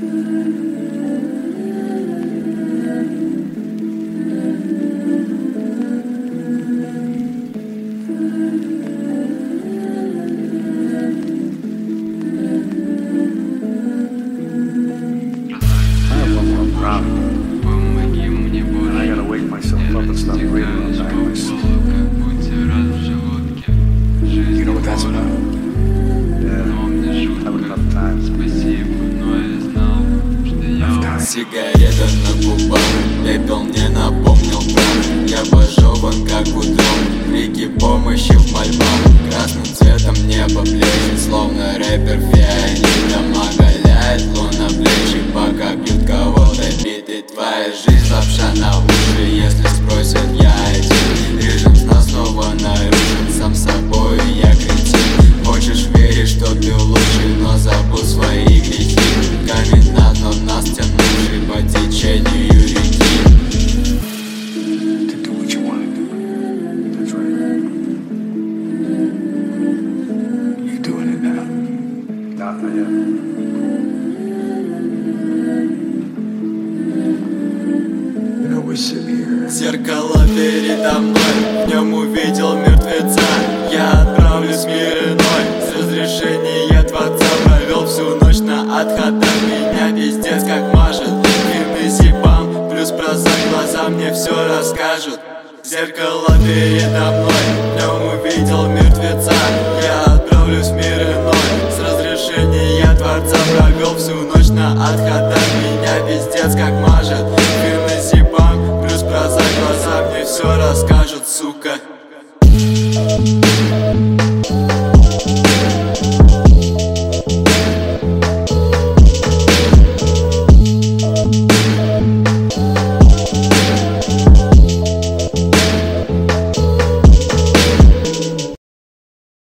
Сигарета на губах, пепел мне напомнил прах. Я пожеван как утром, крики помощи в мольбах. Красным цветом небо блещет, словно рэпер фианитом. Оголяет луна плечи, пока бьют кого-то биты. Твоя жизнь лапша на уши, если спросят, я один. Режим сна снова нарушен, сам собой я кретин. Хочешь верить, что ты лучший, но забыл свои грехи. Камень на дно нас тянувший по течению реки. Зеркало передо мной, в нем увидел мертвеца. Я отправлюсь в мир иной, с разрешения Творца. Провел всю ночь на отходах, меня пиздец как мажет. Фирмы зипам, плюс проза, глаза мне все расскажут. Зеркало передо мной, в нем увидел мертвеца. Я отправлюсь в мир иной, с разрешения Творца. Провел всю ночь на отходах, меня пиздец как мажет. Фирмы зипам, плюс проза, глаза мне все расскажут, сука.